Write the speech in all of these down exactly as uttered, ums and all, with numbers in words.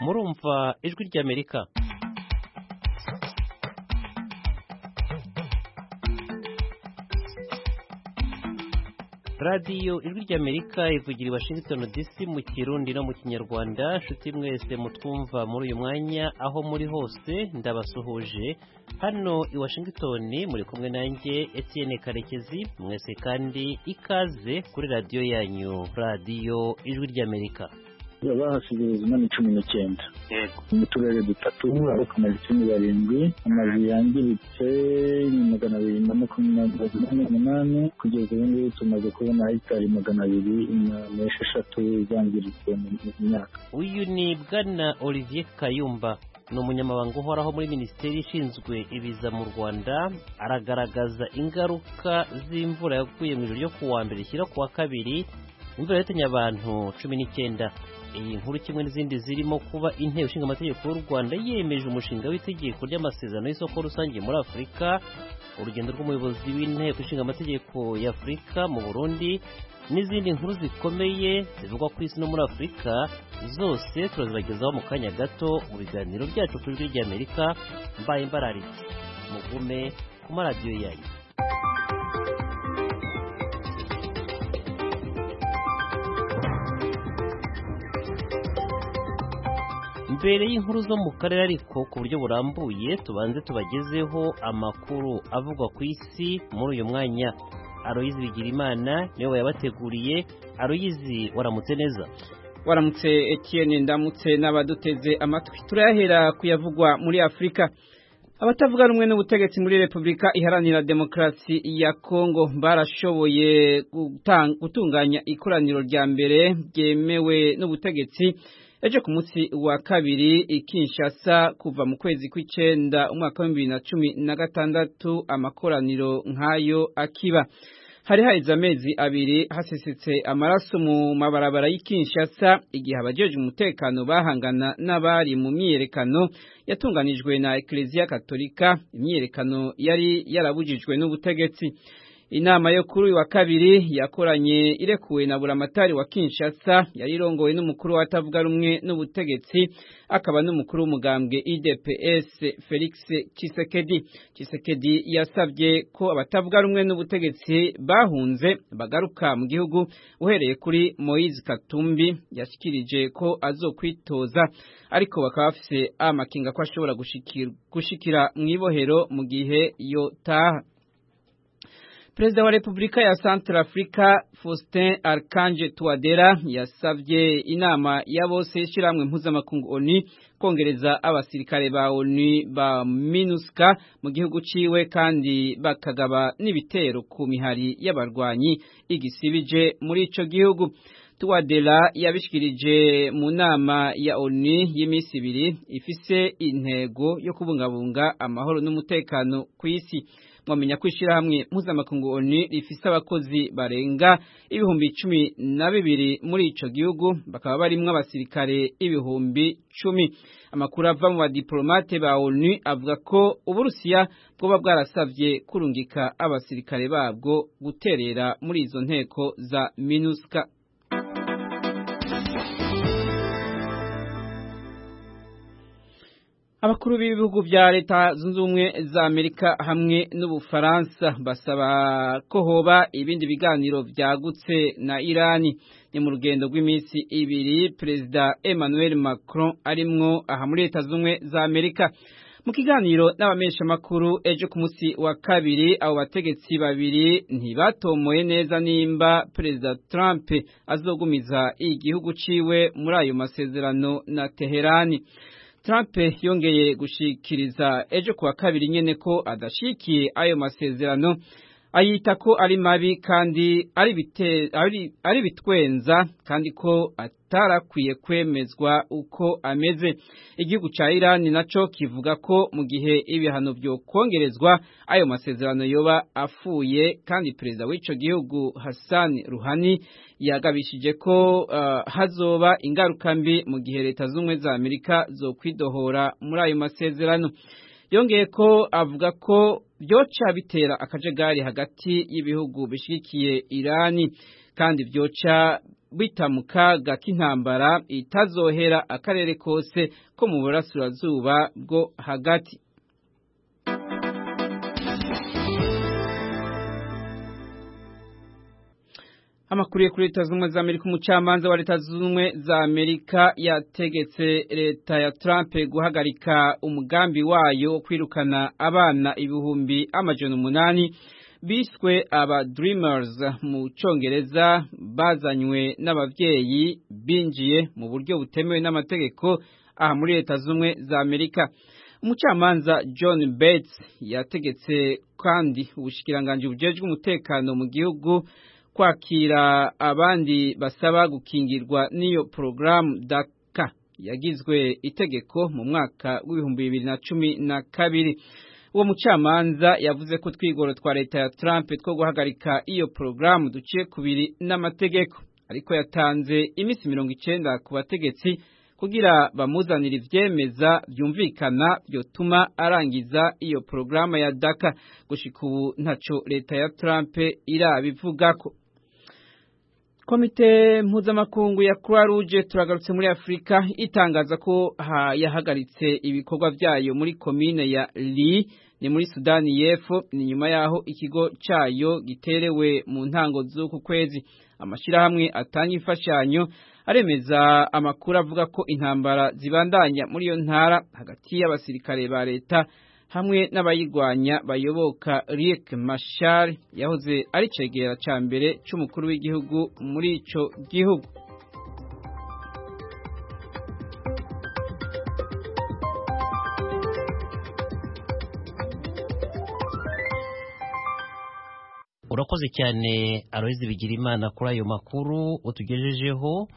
murumva ijwi ry'Amerika. Radio ijwi ry'Amerika ivugira i Washington D C mu Kirundi no mu Kinyarwanda. Nshuti mwese mutwumva muri uyu mwanya aho muri hose ndabasuhuje. Hano i Washington muri kumwe nanjye Etienne Karekezi. Mwese kandi ikaze kuri radio yanyu, Radio ijwi ry'Amerika. Yabahasigaye izina cumi n'icyenda mu turere dutatu aho kamaze cumi barindwi, amazu yangiritse ni magana abiri na makumyabiri n'umunani, kugeza ubu ngubu tumaze kubona hegitari magana abiri n'esheshatu zangiritse mu myaka. Uyu ni Bwana Olivier Kayumba, ni umunyamabanga uhoraho muri Minisiteri ishinzwe ibiza mu Rwanda. Aragaragaza ingaruka z'imvura yaguye mu ijoro ryo kuwa mbere ishyira kuwa kabiri, imvura yahitanye abantu cumi n'icyenda. Iyi nkuru kimwe n'izindi zirimo kuba inteko ishinga amategeko y'u Rwanda yemeje umushinga w'itegeko ry'amasezerano y'isoko rusange muri Afurika, urugendo rw'umuyobozi w'inteko ishinga amategeko ya Afurika mu Burundi, n'izindi nkuru zikomeye zivugwa ku isi no muri Afurika, zose turazibagezaho mu kanya gato mu biganiro byacu ku ijwi ry'Amerika. Mbaye mbararitse mugume ku maradiyo yanyu. Mbere y'inkuru zo mu karere ariko ku buryo burambuye, tubanze tubagezeho amakuru avugwa ku isi muri uyu mwanya. Aloyizi Bigirimana niwe yabateguriye. Aloyizi, waramutse neza? Waramutse Etienne, ndamutse n'abaduteze amatwi. Turahera kuyavugwa muri Afurika. Abatavuga rumwe n'ubutegetsi muri Repubulika Iharanira Demokarasi ya Kongo barashoboye gutunganya ikoraniro rya mbere ryemewe n'ubutegetsi ejo ku munsi wa kabiri i Kinshasa kuva mu kwezi kw'icenda umwaka wa bibiri na cumi na gatandatu. Amakoraniro nk'ayo akiba hari haheze amezi abiri hasesetse amaraso mu mabarabara y'i Kinshasa igihe abajeje umutekano bahangana n'abari mu myiyerekano yatunganijwe na Eklezia Katolika, imyiyerekano yari yarabujijwe n'ubutegetsi. Inama yo kuri wa kabiri yakoranye irekuwe na buramatari wa Kinshasa, yari irongowe n'umukuru watavuga rumwe n'ubutegetsi akaba n'umukuru w'umugambwe I D P S Felix Tshisekedi. Tshisekedi yasabye ko abatavuga rumwe n'ubutegetsi bahunze bagaruka mu gihugu, uhereye kuri Moise Katumbi yashikirije ko azokwitoza, ariko bakaba bafise amakinga ko ashobora gushikira gushikira mu ibohero mu gihe yotaha. Perezida wa Repubulika ya Centrafrica Faustin Archange Touadera yasavye inama ya bose y'ishiramwe mpuzamakungu O N U kongereza abasirikare ba O N U ba MINUSCA mu gihugu ciwe kandi bakagaba n'ibitero ku mihari y'abarwanyi igisibije muri ico gihugu. Touadera yabishikirije mu nama ya O N U y'imisi ibiri ifise intego yo kubungabunga amahoro n'umutekano ku isi. Mwamenya ko ishirahamwe mpuzamakungu O N U rifise abakozi barenga ibihumbi cumi na bibiri muri ico gihugu, bakaba barimwo abasirikare ibihumbi cumi. Amakuru ava mu badiplomate ba O N U avuga ko Uburusiya bwoba bwarasavye kurungika abasirikare babwo guterera muri izo nteko za MINUSCA. Abakuru b'ibihugu vya Leta Zunze Ubumwe za Amerika hamwe n'Ubufaransa basaba ko hoba ibindi biganiro vyagutse na Irani. Ni mu rugendo rw'imisi ibiri Perezida Emmanuel Macron arimwo aha muri Leta Zunze Ubumwe za Amerika. Mu kiganiro n'abamesha makuru ejo ku munsi wa kabiri, abo bategetsi babiri ntibatomoye neza nimba Perezida Trump azogumiza igihugu ciwe muri ayo masezerano na Teherani. Trump yongeye gushikiriza ejo kuwa kabiri nyene ko adashikiye ayo masezerano, ayita ko ari mabi kandi ari bite ari, ari bitwenza kandi ko atarakwiye kwemezwa uko ameze. Igihugu ca Iran naco kivuga ko mu gihe ibihano byo kongerezwa ayo masezerano yoba afuye, kandi perezida w'ico gihugu Hassan Rouhani yagabishije ko uh, hazoba ingaruka mbi mu gihe Leta Zunze za Amerika zo kwidohora muri ayo masezerano. Yongeye ko avuga ko byoca bitera akajagari hagati y'ibihugu bishigikiye Irani, kandi byoca bita mu kaga k'intambara itazohera akarere kose ko mu burasirazuba bwo hagati. Amakuru kuri Leta Zunze za Amerika, umucamanza wa Leta Zunze za Amerika yategetse leta ya Trump guhagarika umugambi wayo wo kwirukana abana ibihumbi amajana umunani biswe aba Dreamers mu Congereza bazanywe n'abavyeyi binjiye mu buryo butemewe n'amategeko aha muri Leta Zunze za Amerika. Umucamanza John Bates yategetse kandi ubushikiranganje bujejwe umutekano mu gihugu kwakira abandi basaba gukingirwa n'iyo programu DACA yagizwe itegeko mu mwaka w'ibihumbi bibiri na cumi na kabiri. Uwo mucamanza yavuze ko twigoro twa leta ya Trump two guhagarika iyo programu duciye kubiri n'amategeko, ariko yatanze imisi mirongo icenda ku bategetsi kugira bamuzanira ivyemeza byumvikana byotuma arangiza iyo programu ya DACA. Gushika ubu ntaco leta ya Trump irabivugako. Komite mpuzamakungu ya Croix Rouge turagarutse muri Afrika itangaza ko yahagaritse ibikorwa byayo muri komine ya Li ni muri Sudani y'Epfo, ni nyuma yaho ikigo cayo giterewe mu ntango z'uku kwezi. Amashirahamwe atanga imfashanyo aremeza amakuru avuga ko intambara zibandanya muri iyo ntara hagati y'abasirikare ba leta hamwe n'abayigwanya bayoboka Riek Machar yahoze ari cegera ca mbere c'umukuru w'igihugu muri ico gihugu. Urakoze cyane Aloyizi Bigirimana kuri ayo makuru utugejejeho.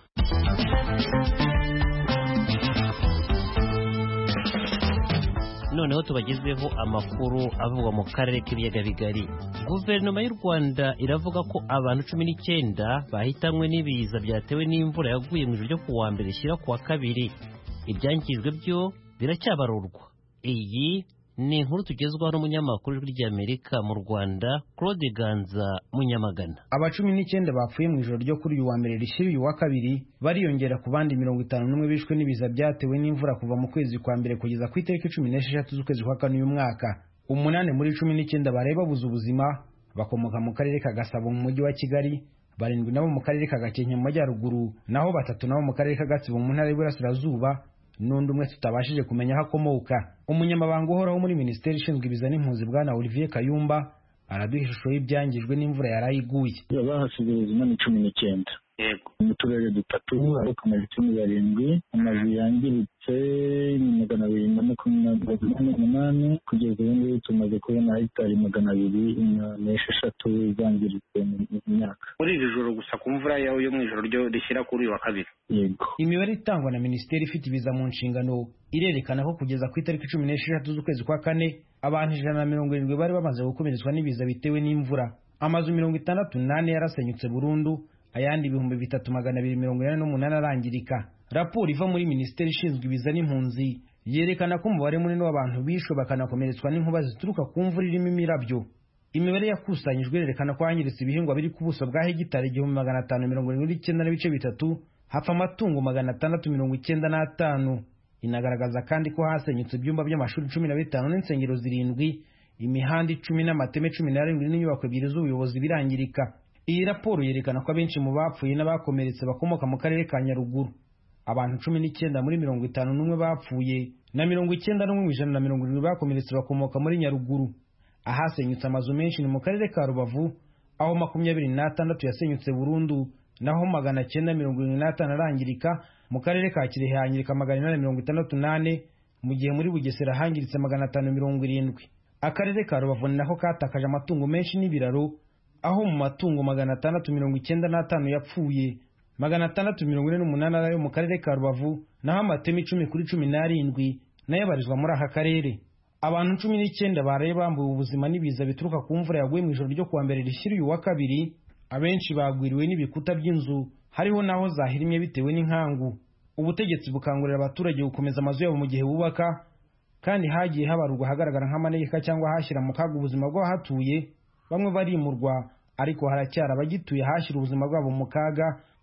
Noneho tubagezeho amakuru avugwa mu karere k'ibiyaga bigari. Guverinoma y'u Rwanda iravuga ko abantu cumi n'icyenda bahitanwe n'ibiza byatewe n'imvura yaguye mu ijoro ryo kuwa mbere ishyira kuwa kabiri. Ibyangijwe byo biracyabarurwa. Iyi ni inkuru tugezwaho n'umunyamakuru w'ijwi ry'Amerika mu Rwanda Claude Ganza Munyamagana. Aba cumi n'icyenda bapfuye mu ijoro ryo kuri uyu wa mbere rishira uyu wa kabiri bariyongera ku bandi mirongo itanu n'umwe bishwe n'ibiza byatewe n'imvura kuva mu kwezi kwa mbere kugeza ku itariki cumi n'esheshatu z'ukwezi kwa kane uyu mwaka. Umunani muri cumi n'icyenda bari babuze ubuzima bakomoka mu karere ka Gasabo mu mujyi wa Kigali, barindwi nabo mu karere ka Gakenke mu majyaruguru, naho batatu nabo mu karere ka Gatsibo mu ntara y'Iburasirazuba, n'undi umwe tutabashije kumenya aho akomoka. Umunyamabanga uhoraho muri Minisiteri ishinzwe ibiza n'impunzi Bwana Olivier Kayumba araduha ishusho y'ibyangijwe n'imvura yarayiguye. Abahasize ubuzima ni cumi n'icyenda mu turere dutatu, ariko amajana barindwi, amazu yangiritse ni magana abiri na makumyabiri n'umunani, kugeza ubu ngubu tumaze kubona hegitari magana abiri n'esheshatu zangiritse mu myaka. Muri iri joro gusa ku mvura yawe yo mu ijoro ryo rishyira kuri uyu wa kabiri. Yego. Imibare itangwa na Minisiteri ifite ibiza mu nshingano irerekana ko kugeza ku itariki cumi n'esheshatu z'ukwezi kwa kane abantu ijana na mirongo irindwi bari bamaze gukomeretswa n'ibiza bitewe n'imvura. Amazu mirongo itandatu n'ane yarasenyutse burundu, ayandi ibihumbi bitatu magana abiri mirongo inani n'umunani arangirika. Raporo iva muri Minisiteri ishinzwe ibiza n'impunzi yerekana ko umubare munini w'abantu bishwe bakanakomeretswa n'inkuba zituruka ku mvura irimo imirabyo. Imibare yakusanyijwe yerekana ko hangiritse ibihingwa biri ku buso bwa hegitari igihumbi magana atanu mirongo irindwi n'icyenda n'ibice bitatu, hapfa amatungo magana atandatu mirongo icyenda n'atanu. Inagaragaza kandi ko hasenyutse ibyumba by'amashuri cumi na bitanu n'insengero zirindwi, imihanda icumi n'amateme cumi n'arindwi n'inyubako ebyiri z'ubuyobozi birangirika. Iyi raporo yerekana ko abenshi mu bapfuye n'abakomeretse bakomoka mu karere ka Nyaruguru. Abantu cumi n'icyenda muri mirongo itanu n'umwe bapfuye na mirongo icyenda n'umwe mu ijana na mirongo irindwi bakomeretse bakomoka muri Nyaruguru. Ahasenyutse amazu menshi ni mu karere ka Rubavu, aho makumyabiri n'atandatu yasenyutse burundu, naho magana cyenda mirongo irindwi n'atanu arangirika. Mu karere ka Kirehe hangirika magana inani mirongo itandatu n'ane, mu gihe muri Bugesera hangiritse magana atanu mirongo irindwi. Akarere ka Rubavu naho katakaje amatungo menshi n'ibiraro, aho mu matungo magana atandatu mirongo icyenda n'atanu yapfuye, magana atandatu mirongo ine n'umunani ayo mu karere ka Rubavu, naho amateme icumi kuri cumi n'arindwi nayo abarizwa muri aka karere. Abantu cumi n'icyenda baraye bambuwe ubuzima n'ibiza bituruka ku mvura yaguye mu ijoro ryo kuwa mbere rishyira uyu wa kabiri. Abenshi bagwiriwe n'ibikuta by'inzu, hariho naho zahirimye bitewe n'inkangu. Ubutegetsi bukangurira abaturage gukomeza amazu yabo mu gihe bubaka, kandi hagiye habarurwa hagaragara nk'amanegeka cyangwa hashyira mu kaga ubuzima bw'abahatuye. Bamwe barimurwa, ariko haracyari abagituye hashyira ubuzima bwabo mu kaga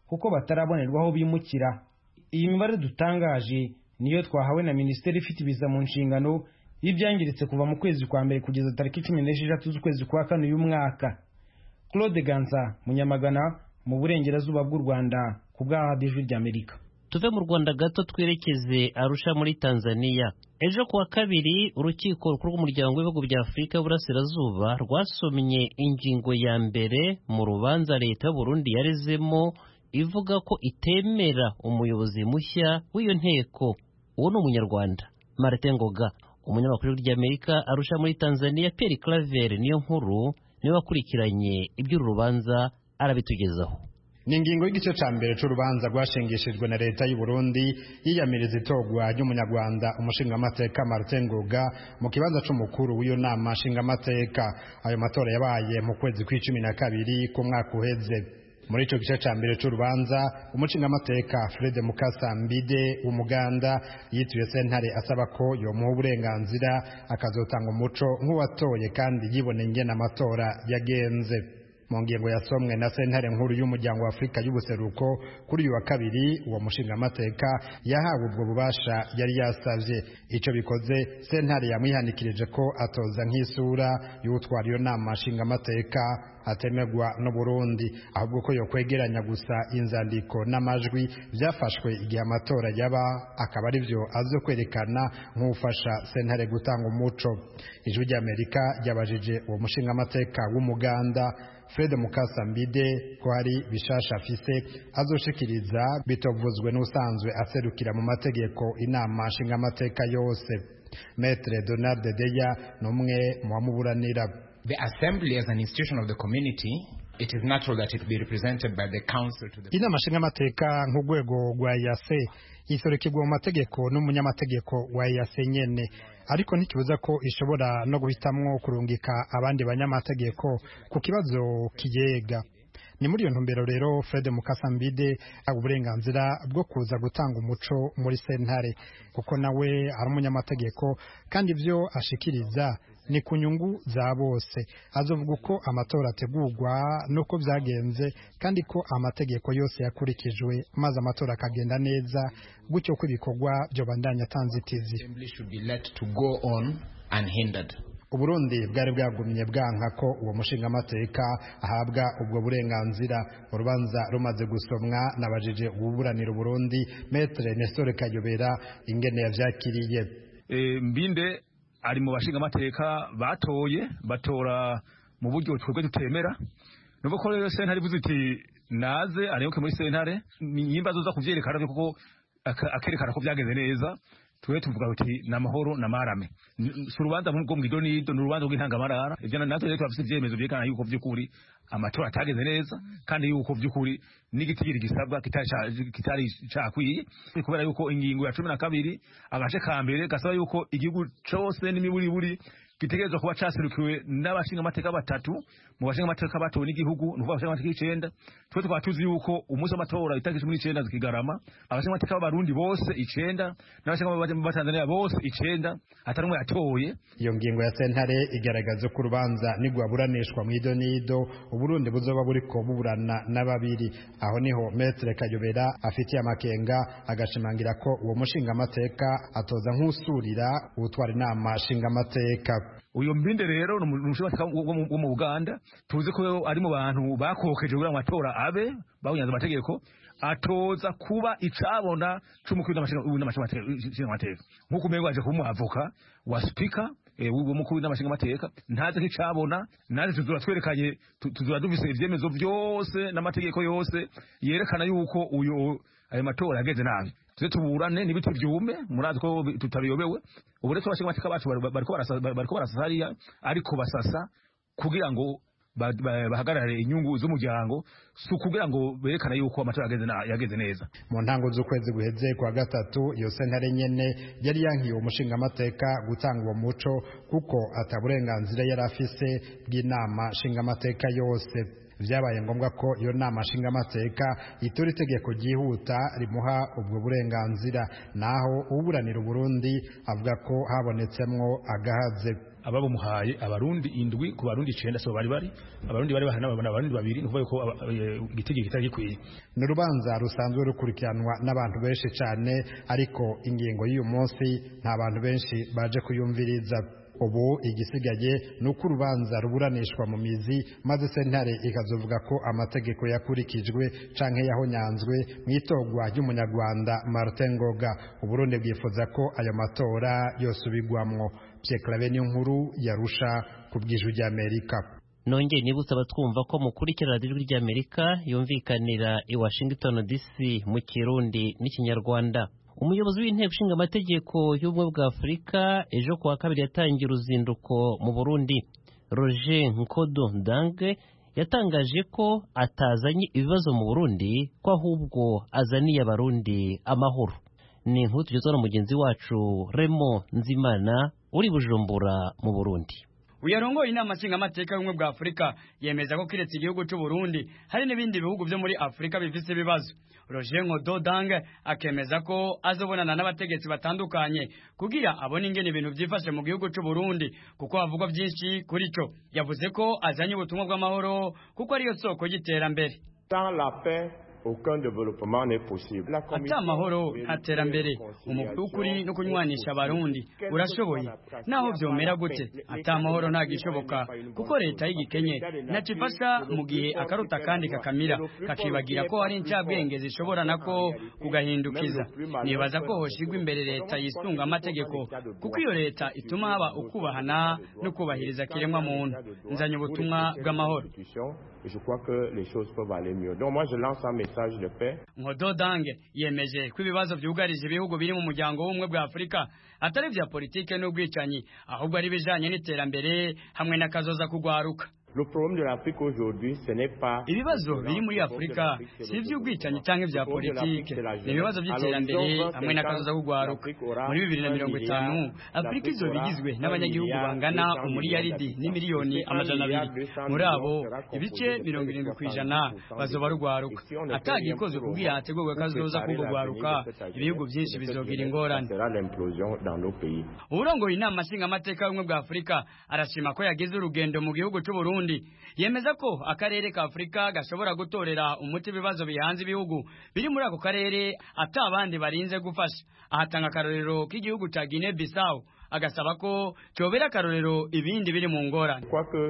kuko batarabonerwaho bimukira. Iyi mibare dutangaje niyo twahawe na Minisiteri ifite ibiza mu nshingano y'ibyangiritse kuva mu kwezi kwa mbere kugeza tariki cumi n'esheshatu z'ukwezi kwa kane uyu mwaka. Claude Ganza, Munyamagana, mu burengerazuba bw'u Rwanda, ku bwa Ijwi ry'Amerika. Tuve mu Rwanda gato twerekeze Arusha muri Tanzania. Ejo kuwa kabiri urukiko rukuru rw'umuryango w'ibihugu bya Afurika y'Uburasirazuba rwasomye ingingo ya mbere mu rubanza leta y'u Burundi yarezemo ivuga ko itemera umuyobozi mushya w'iyo nteko. Uwo ni umunyarwanda Martin Ngoga. Umunyamakuru w'Amerika Arusha muri Tanzania Pierre Claver niyo nkuru niwe wakurikiranye iby'uru rubanza arabitugezaho. Ni ingingo y'igice ca mbere c'urubanza rwashengeshejwe na leta y'u Burundi yiyamiriza itogwa ry'umunyarwanda umushingamateka Martin Ngoga mu kibanza c'umukuru w'iyo nama nshingamateka. Ayo matora yabaye mu kwezi kw'icumi na kabiri ku mwaka uheze. Muri ico gice ca mbere c'urubanza umushingamateka Fred Mukasambide w'Umuganda yituye sentare asaba ko yomuha uburenganzira akazotanga umuco nk'uwatoye kandi yiboneye ingene amatora yagenze. Mu ngingo yasomwe na sentare nkuru y'umuryango wa Afurika y'Ubuseruko kuri uyu wa kabiri, uwo mushingamateka yahawe ubwo bubasha yari yasavye. Ico bikoze sentare yamwihanikirije ko atoza nk'isura y'utwara iyo nama nshingamateka atemegwa no Burundi, ahubwo ko yokwegeranya gusa inzandiko n'amajwi byafashwe igihe amatora yaba, akaba ari byo azo kwerekana nk'ufasha sentare gutanga umuco. Ijwi ry'Amerika ryabajije uwo mushingamateka w'Umuganda Fred Mukasambide ko hari bishasha afise azoshikiriza bitovuzwe n'usanzwe aserukira mu mategeko inama nshingamateka yose. Maître Donald Deya numwe mu bamuburanira. The assembly as an institution of the community, it is natural that it be represented by the council to the inama nshingamateka nk'urwego rwa yase isorekirwa mu mategeko n'umunyamategeko wa yase nyene, ariko ntikibuza ko ishobora no guhitamwo kurungika abandi banyamategeko ku kibazo kiyega. Ni muri iyo ntumbero rero Fred Mukasambide aba uburenganzira bwo kuza gutanga umuco muri sentare, kuko nawe ari umunyamategeko kandi ivyo ashikiriza ni ku nyungu za bose. Azovuga uko amatora ategurwa nuko vyagenze kandi ko amategeko yose yakurikijwe maze amatora akagenda neza, gutyo ko ibikorwa byo bandanya tanzitizi. Uburundi bwari bwagumye bwanka ko uwo mushingamateka ahabwa ubwo burenganzira. Urubanza rumaze gusomwa nabajije ububuranira Burundi Maître Nestor Kayobera ingene yavyakiriye. E, mbinde ari mu bashingamateka batoye batora mu buryo twebwe tutemera. Nuko ko rero sentare ivuze iti naze ariyoke muri sentare nyimba zoza kuvyerekana kuko akerekana ko byageze neza, tuwe tuvuga uti namahoro namarame. Surubanza mu bwo nido n'urubanza rw'intangamarara. Ivyo natwe rero twafise ivyemezo byerekana yuko vy'ukuri amatora atageze neza kandi yuko vy'ukuri n'igitigiri gisabwa kitari cakwiye, kubera yuko ingingo ya cumi na kabiri agace ka mbere gasaba yuko igihugu cose n'imiburi buri gitegerezwa kuba caserukiwe n'abashinga amateka batatu mu bashinga amateka batowe n'igihugu, nuvuga abashinga amateka icenda. Twe tukaba tuzi yuko umunsi w'amatora itariki cumi n'icenda zikigarama abashinga amateka b'abarundi bose icenda n'abashinga ba Tanzania bose icenda atari umwe yatoye. Iyo ngingo ya sentare igaragaza ko urubanza nigwaburanishwa mu idonido Uburundi buzoba buriko buburana n'ababiri. Aho niho Maître Kayobera afitiye amakenga agashimangira ko uwo mushinga amateka atoza nk'usurira utwara inama nshinga amateka. Uyo mbinde rero n'umushinga wo mu Uganda tuzi ko ari mu bantu bakokeje kugira ngo amatora abe bawunyanza amategeko, atoza kuba icabona c'umukuru n'amashinga amateka nk'uko umengo aje kumwavoka wa speaker uwo mukuru n'amashinga amateka ntaze nk'icabona. Naje tuzura twerekanye tuzura duvise ivyemezo vyose n'amategeko yose yerekana yuko uyo ayo matora yageze nabi. Tuze tuburane n'ibiti byume murazi ko tutabiyobewe. Ubu rero abashinga amateka bacu bariko bariko barasasariya ariko basasa kugira ngo bahagarare inyungu z'umuryango, si kugira ngo berekana yuko amatora yageze neza. Mu ntango z'ukwezi guheze kwa gatatu iyo sentare nyene yari yankiye umushinga amateka gutanga uwo muco kuko ataburenganzira yari afise bw'inama nshinga amateka yose. Vyabaye ngombwa ko iyo nama nshinga amateka itora itegeko ryihuta rimuha ubwo burenganzira, naho uburanira Burundi avuga ko habonetsemwo agahaze. ababumuhaye abarundi indwi ku barundi icenda so bari bari abarundi bari bahana babona abarundi babiri nuvuga ko igitege kitari gikwiye. Ni urubanza rusanzwe rukurikiranwa n'abantu benshi cyane, ariko ingingo y'uyu munsi nta bantu benshi baje kuyumviriza. Ubu igisigaye ni uko urubanza ruburanishwa mu mizi, maze sentare ikazovuga ko amategeko yakurikijwe canke yahonyanzwe mu itorwa ry'umunyarwanda Martin Ngoga. Uburundi bwifuza ko ayo matora yosubirwamwo. Pierre Claver Niyonkuru yarusha ku bw'ijwi ry'Amerika. Nongeye nibutsa abatwumva ko mukurikira ijwi ry'Amerika yumvikanira i Washington D C mu Kirundi n'Ikinyarwanda. Umuyobozi w'inteko ishinga amategeko y'ubumwe bwa Afurika ejo kuwa kabiri yatangiye uruzinduko mu Burundi. Roger Nkodo Ndange yatangaje ko atazanye ibibazo mu Burundi, ko ahubwo azaniye abarundi amahoro. Ni inkuru tugezwa na mugenzi wacu Remo Nzimana uri Bujumbura mu Burundi. Uyarongoye inama nshinga amateka y'ubumwe bwa Afurika yemeza ko kiretse igihugu cy'u Burundi hari n'ibindi bihugu byo muri Afurika bifise ibibazo. Roger Nkodo Ndange akemeza ko azobonana n'abategetsi batandukanye kugira abone ingene ibintu byifashe mu gihugu cy'u Burundi, kuko havugwa byinshi kuri cyo. Yavuze ko azanye ubutumwa bw'amahoro kuko ariyo soko y'iterambere. Dans la paix, aucun développement n'est possible. Ata amahoro ntaterambere, umukuru w'ukuri no kunywanisha abarundi urashoboye. Naho vyomera gute, ata amahoro ntagishoboka, kuko leta y'igikenye nacifasha mu gihe akaruta kandi kakamira, kakibagira ko hari incabwenge zishobora nako kugahindukiza. Nibaza ko hoshigwa imbere leta yisunga amategeko, kuko iyo leta ituma haba ukubahana no kubahiriza kiremwa muntu. Nzanye ubutumwa bw'amahoro. Je crois que les choses peuvent aller mieux. Donc moi je lance un message de paix. Nkodo Ndange yemeje ko ibibazo byugarije ibihugu biri mu muryango w'ubumwe bwa Afurika atari vya politike n'ubwicanyi, ahubwo ari bijanye n'iterambere hamwe n'akazoza kugwaruka. Le problème de l'Afrique aujourd'hui, ce n'est pas ibibazo biri muri Afurika si ivy'ubwicanyi canke vya politike, ni ibibazo by'iterambere hamwe n'akazoza kugwaruka. Muri bibiri na mirongo itanu Afurika izoba igizwe n'abanyagihugu bangana umuriyaridi n'imiliyoni amajana abiri. Muri abo ibice mirongo irindwi kw'ijana bazoba rugwaruka. Atagikozwe kugira hategurwe akazoza kugwaruka, ibihugu byinshi bizogira ingorane. Urongoye inama nshinga amateka y'ubumwe bwa Afurika arashima ko yagize urugendo mu gihugu cy'u Burundi. Yemeza ko akarere ka Afurika gashobora gutorera umuti ibibazo bihanze ibihugu biri muri ako karere atabandi barinze gufasha. Ahatanga akarorero k'igihugu ca Guinea Bissau, agasaba ko cyobera akarorero ibindi biri mu ngorane.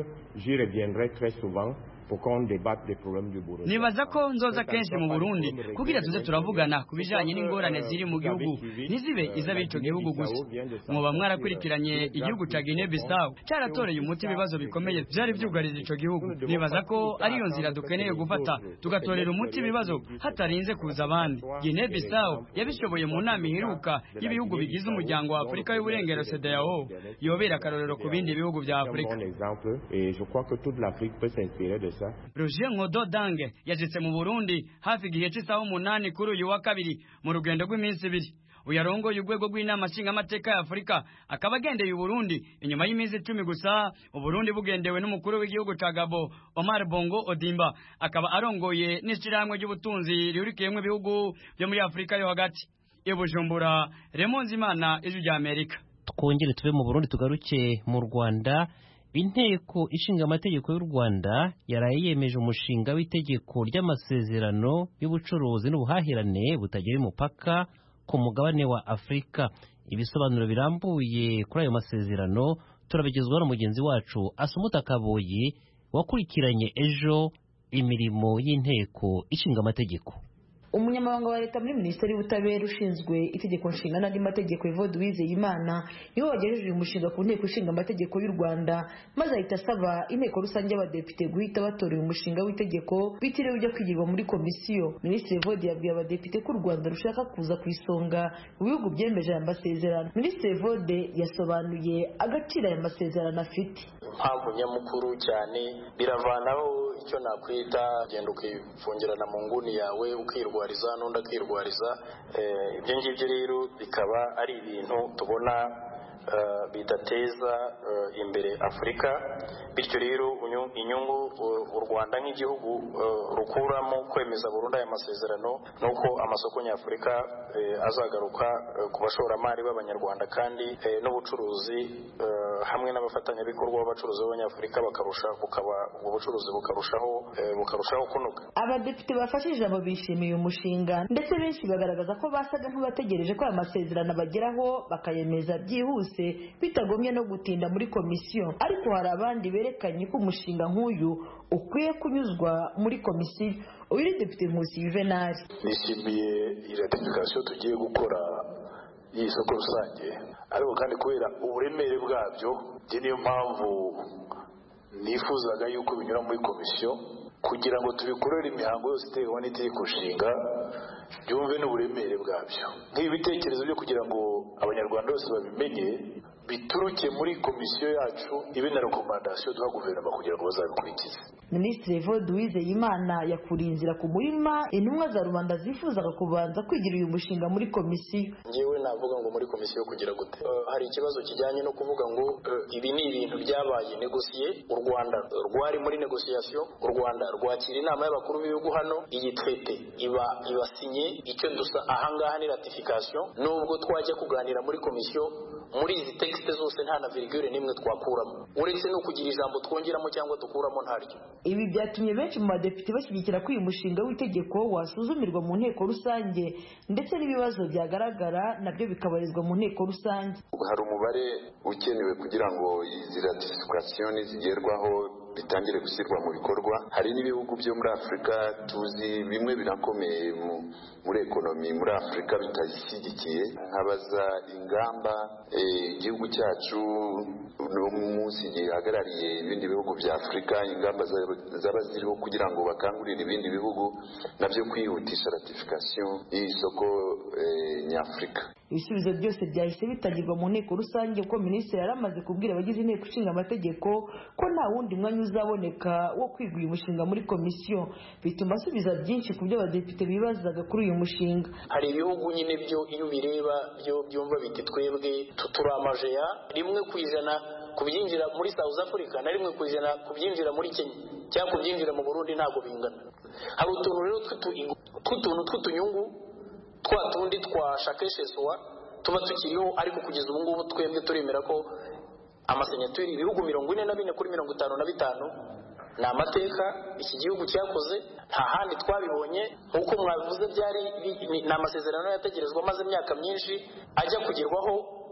Nibaza ko nzoza kenshi mu Burundi kugira tuze turavugana kubijanye n'ingorane ziri mu gihugu, nizibe izabico gihugu gusa. Muba mwarakurikiranye igihugu ca Guinea Bissau cyaratoreye umuti ibibazo bikomeye byari byugarije ico gihugu. Nibaza ko ariyo nzira dukeneye gufata, tugatorera umuti ibibazo hatarinze kuza abandi. Guinea Bissau yabishoboye mu nama iheruka y'ibihugu bigize umuryango wa Afurika y'uburengero C E D E A O, yobera akarorero ku bindi bihugu vya Afurika. Roger Nkodo Ndange yajitse mu Burundi hafi igihe cy'isaha umunani kuri uyu wa kabiri mu rugendo rw'iminsi ibiri. Uyarongoye urwego rw'inama nshinga amateka ya Afurika akaba agendeye Burundi inyuma y'iminsi icumi gusa. Uburundi bugendewe n'umukuru w'igihugu ca Gabon Omar Bongo Odimba, akaba arongoye n'ishirahamwe ry'ubutunzi rihurikiyemwo ibihugu byo muri Afurika yo hagati. I Bujumbura, Remo Nzimana, Ijwi ry'Amerika. Twongere tuve mu Burundi tugaruke mu Rwanda. Inteko ishinga amategeko y'u Rwanda yaraye yemeje umushinga w'itegeko ry'amasezerano y'ubucuruzi n'ubuhahirane butagira umupaka ku mugabane wa Afurika. Ibisobanuro birambuye kuri ayo masezerano turabigezwaho na mugenzi wacu Asumuta Kaboyi wakurikiranye ejo imirimo y'inteko ishinga amategeko. Umunyamabanga wa leta muri Minisiteri y'Ubutabera ushinzwe itegeko nshinga n'andi mategeko Evode Uwizeyimana niwe wagejeje uyu mushinga ku nteko ishinga amategeko y'u Rwanda, maze ahita asaba inteko rusange y'abadepite guhita batorera umushinga w'itegeko bitiriwe ujya kwigirwa muri komisiyo. Minisitiri Evode yabwiye abadepite ko u Rwanda rushaka kuza ku isonga mu bihugu byemeje aya masezerano. Minisitiri Evode yasobanuye agaciro aya masezerano afite. Impamvu nyamukuru cyane biravanaho icyo nakwita genda ukifungirana mu nguni yawe ukirwariza n'undi akirwariza. Ibyo ngibyo rero bikaba ari ibintu tubona bidateza imbere Afurika. Bityo rero inyungu u Rwanda nk'igihugu rukuramo kwemeza burundu aya masezerano nuko amasoko nyafurika azagaruka ku bashoramari b'Abanyarwanda kandi n'ubucuruzi hamwe n'abafatanyabikorwa b'abacuruzi b'abanyafurika bakarusha bukaba ubwo bucuruzi bukarushaho bukarushaho kunoga. Abadepite bafashe ijambo bishimiye umushinga ndetse benshi bagaragaza ko basaga nk'abategereje ko aya masezerano bageraho bakayemeza byihuse bitagombye no gutinda muri komisiyo, ariko hari abandi berekanye ko umushinga nk'uyu ukwiye kunyuzwa muri komisiyo. Uyu ni Depite Nkusi Juvenal. Nishimiye iratifikasiyo tugiye gukora iyi soko rusange, ariko kandi kubera uburemere bwabyo njye niyo mpamvu nifuzaga yuko binyura muri komisiyo kugira ngo tubikorere imihango yose iterwa n'itegeko nshinga byumve n'uburemere bwabyo. Nk'ibi bitekerezo byo kugira ngo abanyarwanda bose babimenye bituruke muri komisiyo yacu ibe na rekomandasiyo duha guverinoma kugira ngo bazabikurikize. Minisitiri Evode Uwizeyimana yakuriye inzira ku murima intumwa za rubanda zifuzaga kubanza kwigira uyu mushinga muri komisiyo. Ngewe navuga ngo muri komisiyo kugira gute uh, hari ikibazo kijyanye no kuvuga ngo uh, ibi ni ibintu byabaye negosiye. U Rwanda rwari muri negosiyasiyo, u Rwanda rwakira inama y'abakuru b'ibihugu hano, iyi twete iba ibasinye, icyo dusa ahangaha ni ratification. Nubwo twajya kuganira muri komisiyo muri izi texte zose nta na virgule nimwe twakuramo, uretse no kugira ijambo twongeramo cyangwa dukuramo ntaryo. Ibi byatumye benshi mu badepite bashyigikira ko uyu mushinga w'itegeko wasuzumirwa mu nteko rusange ndetse n'ibibazo byagaragara nabyo bikabarizwa mu nteko rusange. Hari umubare ukenewe kugira ngo izi ratification zigerwaho bitangire gushyirwa mu bikorwa. Hari n'ibihugu byo muri Afurika tuzi bimwe birakomeye muri ekonomi muri Afurika bitazishyigikiye, nkabaza ingamba igihugu cyacu no munsi gihagarariye ibindi bihugu bya Afurika, ingamba zaba ziriho kugira ngo bakangurire ibindi bihugu nabyo kwihutisha ratification y'isoko nyafurika. Ibisubizo byose byahise bitangirwa mu nteko rusange kuko minisitiri yari amaze kubwira abagize inteko ishinga amategeko ko nta wundi mwanya uzaboneka wo kwiga uyu mushinga muri komisiyo, bituma asubiza byinshi ku byo abadepite bibazaga kuri uyu mushinga. Hari ibihugu nyine byo iyo bireba byo byumva biti twebwe tuturamajeya rimwe ku ijana kubyinjira muri South Africa na rimwe ku ijana kubyinjira muri Kenya cyangwa kubyinjira mu Burundi ntabwo bingana. Hari utuntu rero tw'utuntu tw'utunyungu twa tundi twashakeshezwa tuba tukiriho, ariko kugeza ubu ngubu twebwe turemera ko amasenyaturi ibihugu mirongo ine na bine kuri mirongo itanu na bitanu ni amateka iki gihugu cyakoze, nta handi twabibonye. Nk'uko mwabivuze byari ni amasezerano yategerezwa maze imyaka myinshi ajya kugerwaho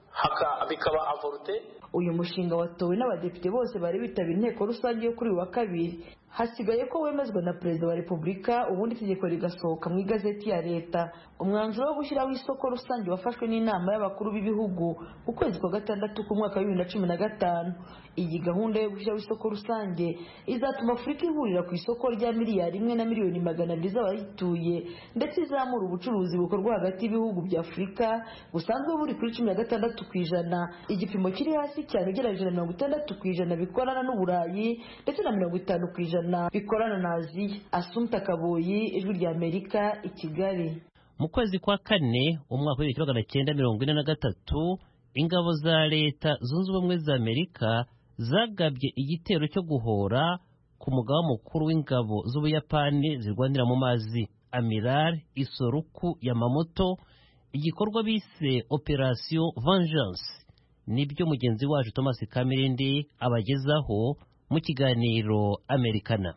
bikaba avorute. Uyu mushinga watowe n'abadepite bose bari bitabiriye inteko rusange yo kuri uyu wa kabiri. Hasigaye ko wemezwa na Perezida wa Repubulika ubundi itegeko rigasohoka mu igazeti ya leta. Umwanzuro wo gushyiraho isoko rusange wafashwe n'inama y'abakuru b'ibihugu mu kwezi kwa gatandatu k'umwaka wa bibiri na cumi na gatanu. Iyi gahunda yo gushyiraho isoko rusange izatuma Afurika ihurira ku isoko rya miliyari imwe na miliyoni magana abiri z'abayituye ndetse izamura ubucuruzi bukorwa hagati y'ibihugu bya Afurika busanzwe buri kuri cumi na gatandatu ku ijana, igipimo kiri hasi cyane ugereranyije na mirongo itandatu ku ijana bikorana n'Uburayi ndetse na mirongo itanu ku ijana bikorana na Aziya. Assumpta Kaboyi, Ijwi rya Amerika, i Kigali. Mu kwezi kwa kane umwaka w'ibihumbi magana cyenda mirongo ine na gatatu ingabo za leta zunze ubumwe za Amerika zagabye igitero cyo guhora ku mugaba mukuru w'ingabo z'Ubuyapani zirwanira mu mazi Amiral Isoroku Yamamoto, igikorwa bise Operation Vengeance. Nibyo mugenzi wacu Thomas Kamirindi abagezaho mu kiganiro Americana.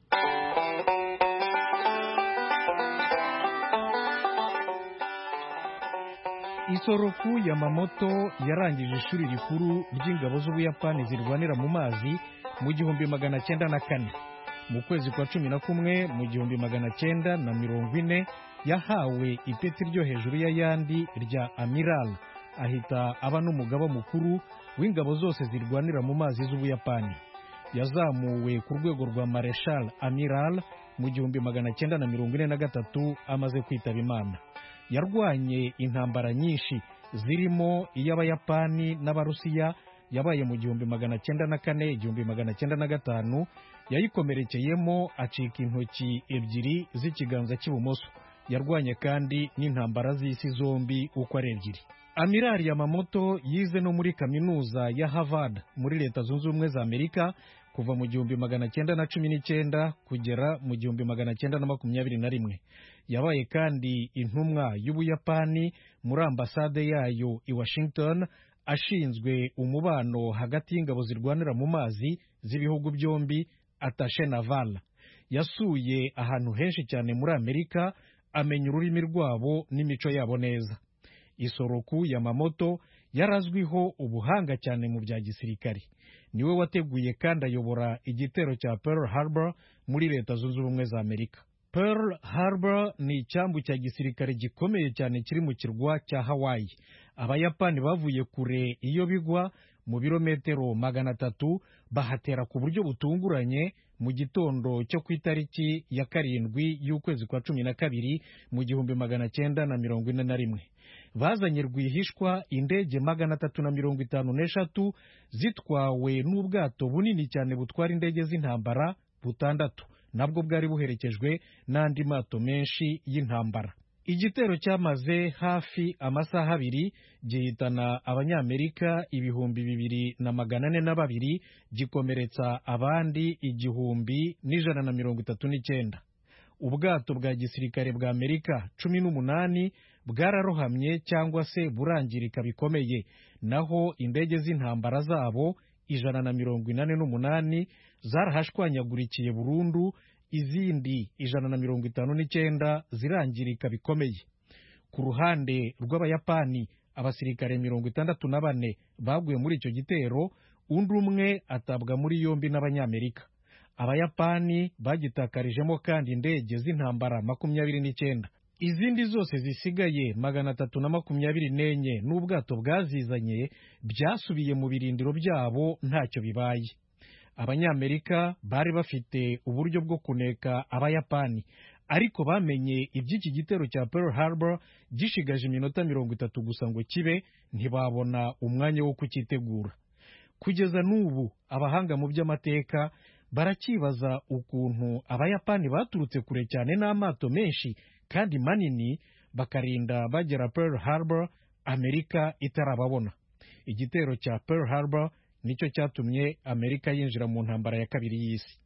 Isoroku Yamamoto yarangije ishuri rikuru ry'ingabo z'Ubuyapani zirwanira mu mazi mu gihumbi magana cyenda na kane. Mu kwezi kwa cumi na kumwe mu gihumbi magana cyenda na mirongo ine yahawe ipeti ryo hejuru y'ayandi rya Amiral, ahita aba n'umugaba mukuru w'ingabo zose zirwanira mu mazi z'Ubuyapani. Yazamuwe ku rwego rwa Marshal Amiral mu gihumbi magana cyenda na mirongo ine na gatatu amaze kwitaba Imana. Yarwanye intambara nyinshi zirimo iy'Abayapani n'Abarusiya yabaye mu gihumbi magana cyenda na kane igihumbi magana cyenda na gatanu, yayikomerekeyemo acika intoki ebyiri z'ikiganza cy'ibumoso. Yarwanye kandi n'intambara z'isi zombi uko ari ebyiri. Amiral Yamamoto yize no muri kaminuza ya Harvard muri Leta Zunze Ubumwe za Amerika kuva mu gihumbi magana cyenda na cumi n'icyenda kugera mu gihumbi magana cyenda na makumyabiri na rimwe. Yabaye kandi intumwa y'Ubuyapani muri ambasade yayo i Washington, ashinzwe umubano hagati y'ingabo zirwanira mu mazi z'ibihugu byombi attaché naval. Yasuye ahantu henshi cyane muri Amerika, amenya ururimi rwabo n'imico yabo neza. Isoroku Yamamoto yarazwiho ubuhanga cyane mu bya gisirikare. Niwe wateguye kandi ayobora igitero cya Pearl Harbor muri Leta Zunze Ubumwe za Amerika. Pearl Harbor ni icyambu cya gisirikare gikomeye cyane kiri mu kirwa cya Hawaii. Abayapani bavuye kure iyo bigwa mu birometero magana atatu bahatera ku buryo butunguranye mu gitondo cyo ku itariki ya karindwi y'ukwezi kwa cumi na kabiri mu gihumbi magana cyenda na mirongo ine na rimwe. Bazanye rwihishwa indege magana atatu na mirongo itanu n'eshatu zitwawe n'ubwato bunini cyane butwara indege z'intambara butandatu, nabwo bwari buherekejwe n'andi mato menshi y'intambara. Igitero cyamaze hafi amasaha abiri gihitana abanyamerika ibihumbi bibiri na magana ane na babiri, gikomeretsa abandi igihumbi n'ijana na mirongo itatu n'icyenda. Ubwato bwa gisirikare bwa Amerika cumi n'umunani bwararohamye cyangwa se burangirika bikomeye, naho indege z'intambara zabo ijana na mirongo inani n'umunani zarahashwanyagurikiye burundu, izindi ijana na mirongo itanu n'icyenda zirangirika bikomeye. Ku ruhande rw'Abayapani abasirikare mirongo itandatu na bane baguye muri icyo gitero, undi umwe atabwa muri yombi n'Abanyamerika. Abayapani bagitakarijemo kandi indege z'intambara makumyabiri n'icyenda. Izindi zose zisigaye magana atatu na makumyabiri n'enye n'ubwato bwazizanye byasubiye mu birindiro byabo ntacyo bibaye. Abanyamerika bari bafite uburyo bwo kuneka Abayapani, ariko bamenye iby'iki gitero cya Pearl Harbor gishigaje iminota mirongo itatu gusa ngo kibe, ntibabona umwanya wo kukitegura. Kugeza n'ubu abahanga mu by'amateka barakibaza ukuntu Abayapani baturutse kure cyane n'amato menshi kandi manini bakarinda bagera Pearl Harbor Amerika itarababona. Igitero cya Pearl Harbor nicyo cyatumye Amerika yinjira mu ntambara ya kabiri y'isi.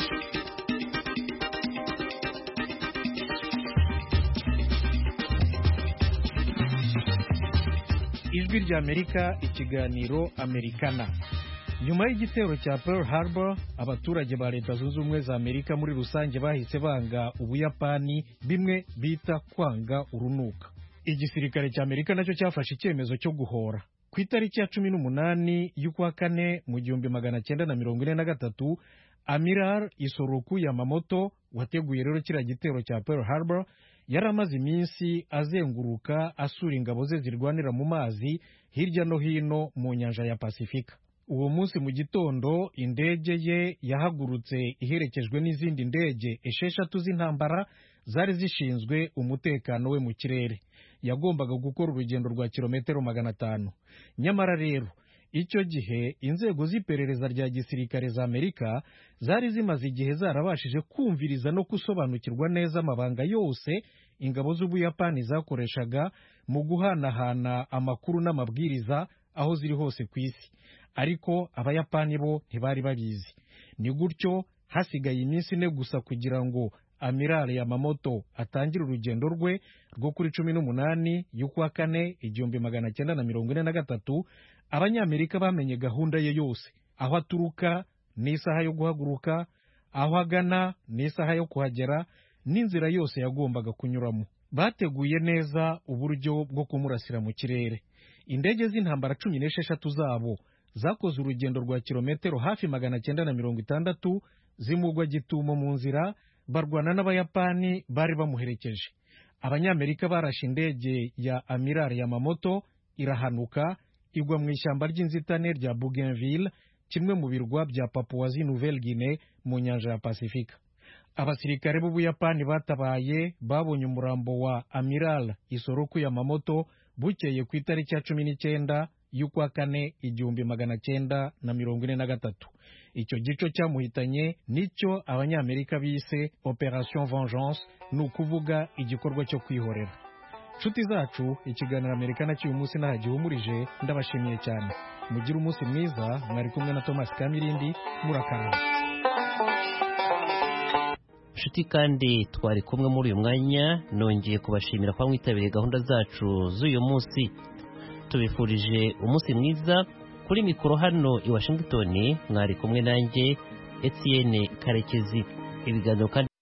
Ijwi rya Amerika, ikiganiro Amerikana. Nyuma y'igitero cya Pearl Harbor, abaturage ba Leta Zunze Ubumwe za Amerika muri rusange bahise banga Ubuyapani, bimwe bita kwanga urunuka. Igisirikare cya Amerika nacyo cyafashe icyemezo cyo guhora. Ku itariki ya cumi n'umunani y'ukwa kane mu gihumbi magana cyenda na mirongo ine na gatatu, Amiral Isoroku Yamamoto wateguye rero kiriya gitero cya Pearl Harbor yari amaze iminsi azenguruka asura ingabo ze zirwanira mu mazi hirya no hino mu nyanja ya Pasifika. Uwo munsi mu gitondo indege ye yahagurutse iherekejwe n'izindi ndege esheshatu z'intambara zari zishinzwe umutekano we mu kirere. Yagombaga gukora urugendo rwa kilometero magana atanu. Nyamara rero icyo gihe inzego z'iperereza rya gisirikare za Amerika zari zimaze igihe zarabashije kumviriza no gusobanukirwa neza amabanga yose ingabo z'Ubuyapani zakoreshaga mu guhanahana amakuru n'amabwiriza aho ziri hose ku isi. Ariko Abayapani bo ntibari babizi. Ni gutyo hasigaye iminsi ine gusa kugira ngo Amiral Yamamoto atangire urugendo rwe rwo kuri cumi n'umunani y'ukwa kane igihumbi magana cyenda na mirongo ine na gatatu. Abanyamerika bamenye gahunda ye yose, aho aturuka n'isaha yo guhaguruka, aho agana n'isaha yo kuhagera, n'inzira yose yagombaga kunyuramo. Bateguye neza uburyo bwo kumurasira mu kirere. Indege z'intambara cumi n'esheshatu zabo zakoze urugendo rwa kilometero hafi magana cyenda na mirongo itandatu zimugwa gitumo mu nzira, barwana n'Abayapani bari bamuherekeje. Abanyamerika barashe indege ya Amiral Yamamoto irahanuka, igwa mu ishyamba ry'inzitane rya Bougainville, kimwe mu birwa bya Papua Nouvelle Guinée mu nyanja ya Pasifika. Abasirikare b'Ubuyapani batabaye babonye umurambo wa Amiral Isoroku Yamamoto bukeye ku itariki ya cumi n'icyenda y'ukwa kane igihumbi magana cyenda na mirongo ine na gatatu. Icyo gico cyamuhitanye nicyo Abanyamerika bise Operation Vengeance, ni ukuvuga igikorwa cyo kwihorera. Nshuti zacu, ikiganiro Amerikana cy'uyu munsi nahagihumurije, ndabashimiye cyane. Mugire umunsi mwiza. Mwari kumwe na Thomas Kamirindi, murakarama. Nshuti kandi twari kumwe muri uyu mwanya, nongeye kubashimira kwa mwitabiriye gahunda zacu z'uyu munsi. tubifurije umunsi mwiza. Kuri mikoro hano i Washington mwari kumwe nanjye Etienne Karekezi. Ibiganiro